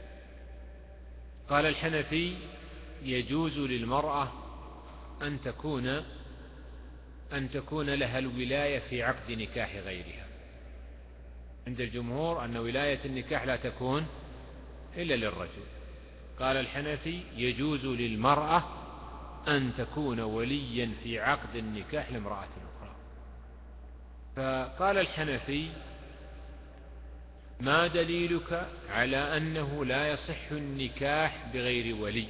قال الحنفي: يجوز للمرأة أن تكون أن تكون لها الولاية في عقد نكاح غيرها. عند الجمهور أن ولاية النكاح لا تكون إلا للرجل. قال الحنفي: يجوز للمرأة أن تكون وليا في عقد النكاح لامرأة أخرى. فقال الحنفي: ما دليلك على أنه لا يصح النكاح بغير ولي؟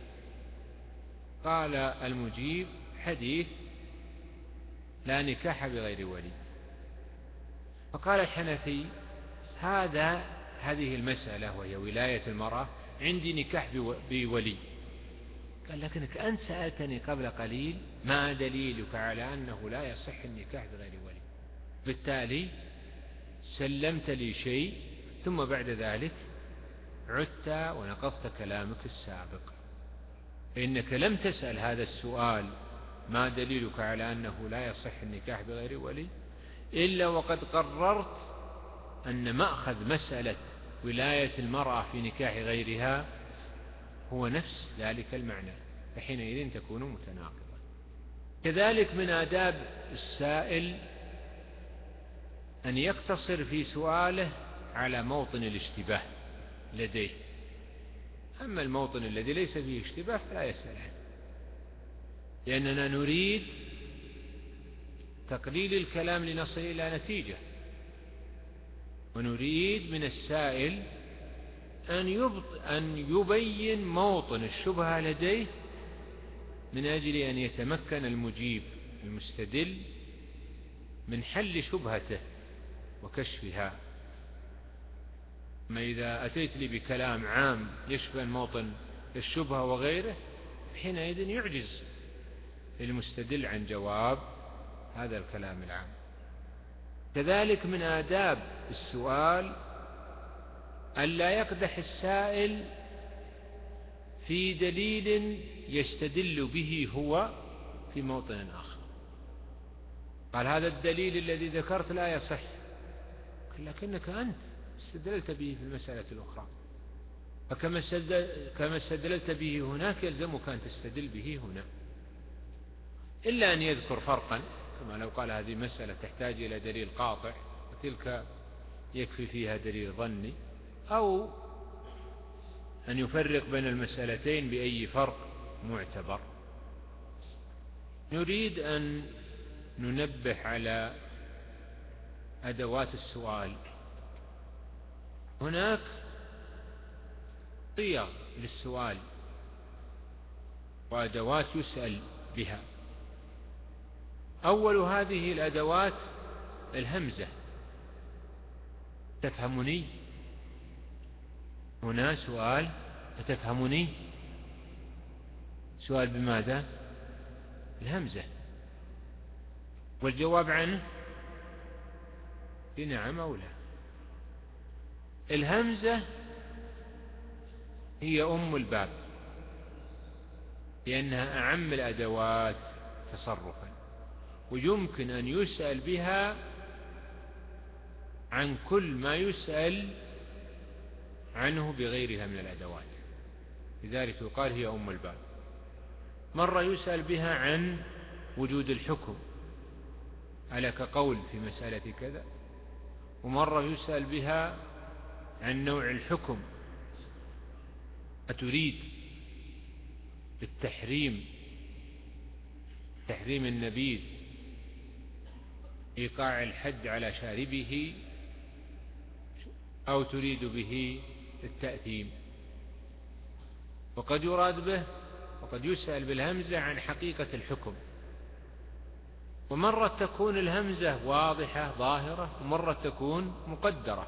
قال المجيب: حديث لا نكاح بغير ولي. فقال الحنفي: هذا هذه المسألة وهي ولاية المرأة عندي نكاح بولي. قال: لكنك أنت سألتني قبل قليل ما دليلك على أنه لا يصح النكاح بغير ولي. بالتالي سلمت لي شيء ثم بعد ذلك عدت ونقضت كلامك السابق، فإنك لم تسأل هذا السؤال ما دليلك على أنه لا يصح النكاح بغير ولي إلا وقد قررت أن مأخذ مسألة ولاية المرأة في نكاح غيرها هو نفس ذلك المعنى، فحينئذ تكون متناقضة. كذلك من آداب السائل أن يقتصر في سؤاله على موطن الاشتباه لديه، أما الموطن الذي ليس فيه اشتباه فلا يسأل عنه، لأننا نريد تقليل الكلام لنصل إلى نتيجة، ونريد من السائل أن أن يبين موطن الشبهة لديه من أجل أن يتمكن المجيب المستدل من حل شبهته وكشفها. ما إذا أتيت لي بكلام عام يشبه موطن الشبهة وغيره، حينئذ يعجز المستدل عن جواب هذا الكلام العام. كذلك من آداب السؤال ألا يقدح السائل في دليل يستدل به هو في موطن آخر. قال: هذا الدليل الذي ذكرت لا يصح. لكنك أنت استدللت به في المسألة الأخرى، فكما كما استدللت به هناك يلزمك أن تستدل به هنا، إلا أن يذكر فرقا، كما لو قال هذه مسألة تحتاج إلى دليل قاطع وتلك يكفي فيها دليل ظني، أو أن يفرق بين المسألتين بأي فرق معتبر. نريد أن ننبه على أدوات السؤال. هناك صيغ للسؤال وأدوات يسأل بها. أول هذه الأدوات الهمزة. تفهمني؟ هنا سؤال أتفهمني؟ سؤال بماذا؟ الهمزة، والجواب عنه بنعم أو لا. الهمزة هي أم الباب، لأنها أعم الأدوات تصرفا، ويمكن أن يسأل بها عن كل ما يسأل عنه بغيرها من الأدوات، لذلك يقال هي أم الباب. مرة يسأل بها عن وجود الحكم، على كقول في مسألة كذا، ومرة يسأل بها عن نوع الحكم، أتريد بالتحريم تحريم النبيذ إيقاع الحد على شاربه، أو تريد به التأثيم. وقد يراد به وقد يسأل بالهمزة عن حقيقة الحكم، ومرة تكون الهمزة واضحة ظاهرة، ومرة تكون مقدرة،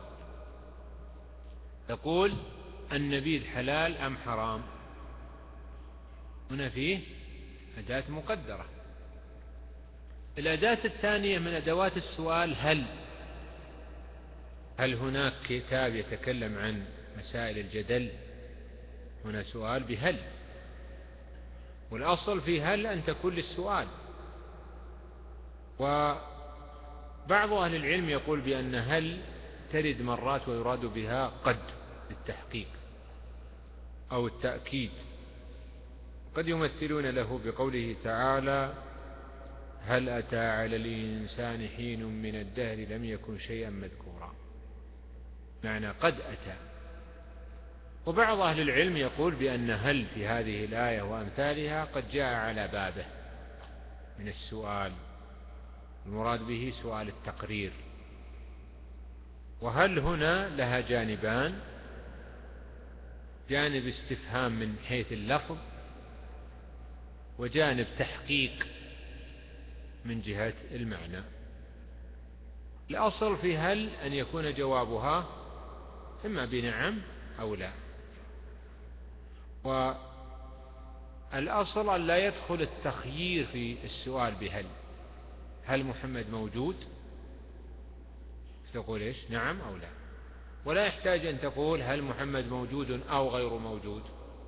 تقول النبيذ حلال أم حرام، هنا فيه أداة مقدرة. الأداة الثانية من أدوات السؤال هل. هل هناك كتاب يتكلم عن مسائل الجدل؟ هنا سؤال بهل، والأصل في هل أن تكون للسؤال. وبعض أهل العلم يقول بأن هل ترد مرات ويراد بها قد للتحقيق أو التأكيد، قد يمثلون له بقوله تعالى هل أتى على الإنسان حين من الدهر لم يكن شيئا مذكورا، معنى قد أتى. وبعض أهل العلم يقول بأن هل في هذه الآية وأمثالها قد جاء على بابه من السؤال، المراد به سؤال التقرير. وهل هنا لها جانبان، جانب استفهام من حيث اللفظ، وجانب تحقيق من جهة المعنى. الأصل في هل أن يكون جوابها إما بنعم أو لا، والأصل أن لا يدخل التخيير في السؤال بهل. هل محمد موجود؟ تقول إيش؟ نعم أو لا، ولا يحتاج أن تقول هل محمد موجود أو غير موجود.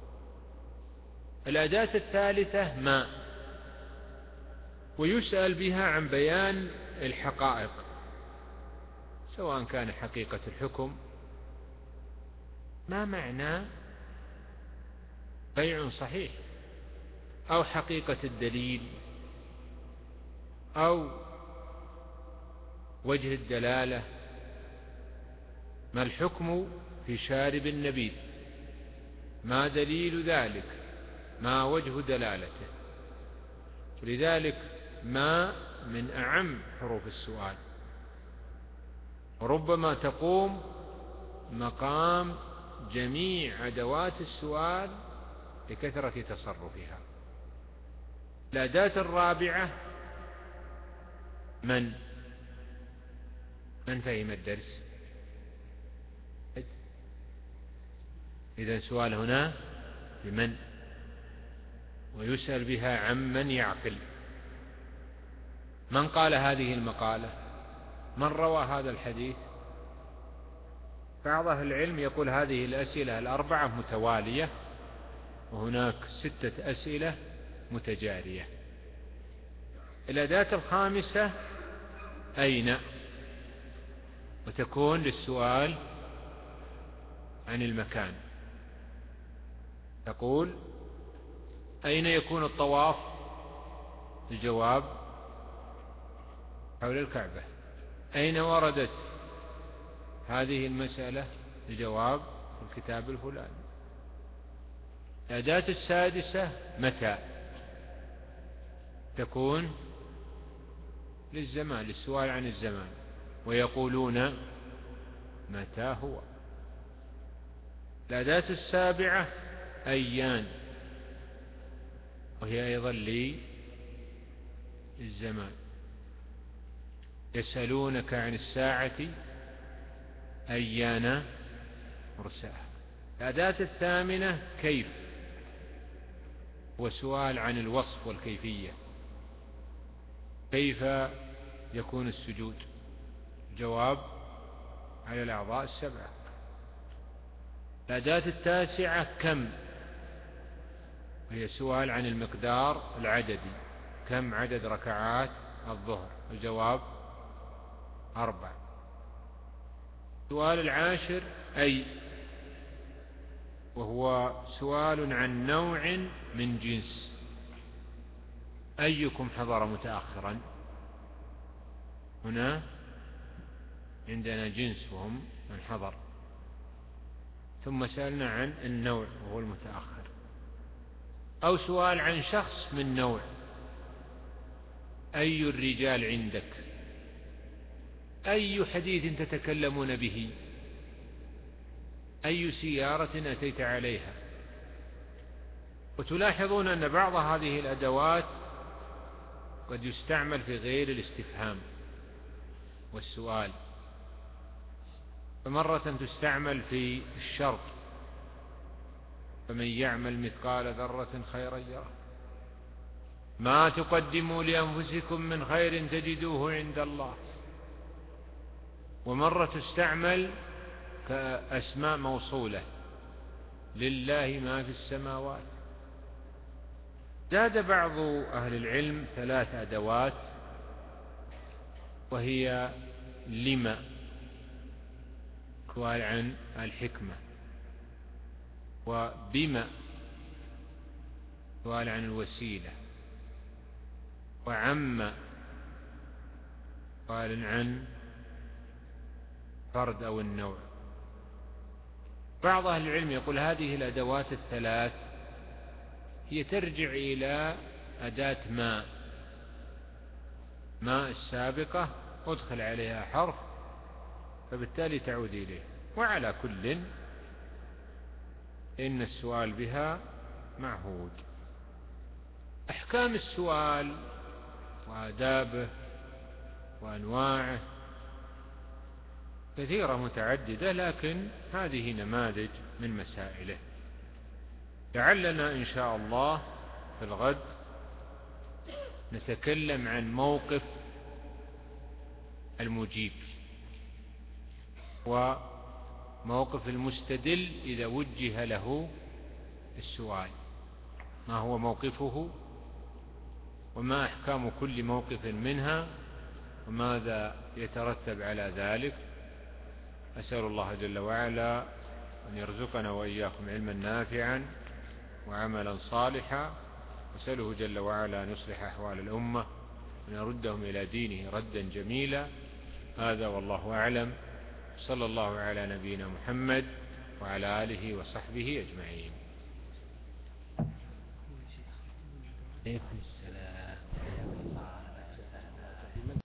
الأداة الثالثة ما، ويسأل بها عن بيان الحقائق، سواء كان حقيقة الحكم، ما معنى بيع صحيح، أو حقيقة الدليل، أو وجه الدلالة، ما الحكم في شارب النبيذ، ما دليل ذلك، ما وجه دلالته. لذلك ما من أعم حروف السؤال، وربما تقوم مقام جميع أدوات السؤال لكثرة تصرفها. الأداة الرابعة من من فهم الدرس؟ إذا سؤال هنا بمن، ويسأل بها عن من يعقل. من قال هذه المقالة؟ من روى هذا الحديث؟ بعض أهل العلم يقول هذه الأسئلة الأربعة متوالية، وهناك ستة أسئلة متجارية. الأداة الخامسة أين، وتكون للسؤال عن المكان. تقول: أين يكون الطواف؟ الجواب: حول الكعبة. أين وردت هذه المسألة؟ الجواب: في الكتاب الفلاني. الأداة السادسة: متى، تكون للزمان، للسؤال عن الزمان، ويقولون متى هو. الأداة السابعة: أيان، وهي أيضا للزمان. يسألونك عن الساعة أيان مرساها. الأداة الثامنة: كيف، وسؤال عن الوصف والكيفية. كيف يكون السجود؟ جواب: على الأعضاء السبعة. الأداة التاسعة: كم، وهي سؤال عن المقدار العددي. كم عدد ركعات الظهر؟ الجواب: أربع. السؤال العاشر: أي، وهو سؤال عن نوع من جنس. أيكم حضر متأخرا؟ هنا عندنا جنس وهم من حضر، ثم سألنا عن النوع وهو المتأخر. أو سؤال عن شخص من نوع: أي الرجال عندك؟ أي حديث تتكلمون به؟ أي سيارة أتيت عليها؟ وتلاحظون أن بعض هذه الأدوات قد يستعمل في غير الاستفهام والسؤال، فمرة تستعمل في الشرط: فمن يعمل مثقال ذرة خيرا يره، ما تقدموا لأنفسكم من خير تجدوه عند الله. ومرة تستعمل كأسماء موصولة: لله ما في السماوات. زاد بعض أهل العلم ثلاث أدوات، وهي لما، سؤال عن الحكمة، وبما، سؤال عن الوسيلة، وعم، سؤال عن فرد أو النوع. بعض أهل العلم يقول هذه الأدوات الثلاث هي ترجع إلى أداة ما ما السابقة أدخل عليها حرف، فبالتالي تعود إليه. وعلى كل إن السؤال بها معهود. أحكام السؤال وآدابه وأنواعه كثيرة متعددة، لكن هذه نماذج من مسائله. لعلنا إن شاء الله في الغد نتكلم عن موقف المجيب وموقف المستدل إذا وجه له السؤال، ما هو موقفه، وما أحكام كل موقف منها، وماذا يترتب على ذلك. أسأل الله جل وعلا أن يرزقنا وإياكم علما نافعا وعملا صالحا، وأسأله جل وعلا أن يصلح أحوال الأمة وأن يردهم إلى دينه ردا جميلا. هذا والله أعلم. صلى الله على نبينا محمد وعلى آله وصحبه أجمعين. عليكم السلام.